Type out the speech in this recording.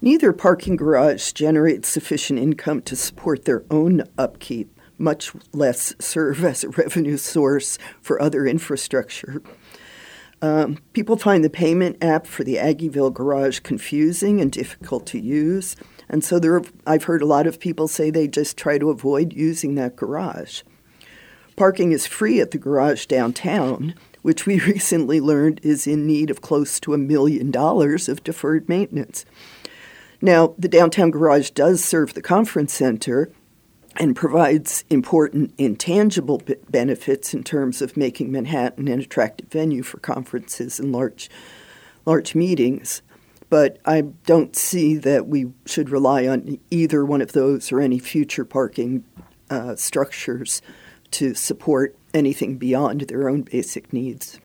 Neither parking garage generates sufficient income to support their own upkeep, much less serve as a revenue source for other infrastructure. People find the payment app for the Aggieville garage confusing and difficult to use, and so I've heard a lot of people say they just try to avoid using that garage. Parking is free at the garage downtown, which we recently learned is in need of close to $1 million of deferred maintenance. Now, the downtown garage does serve the conference center and provides important intangible benefits in terms of making Manhattan an attractive venue for conferences and large meetings. But I don't see that we should rely on either one of those or any future parking structures to support anything beyond their own basic needs.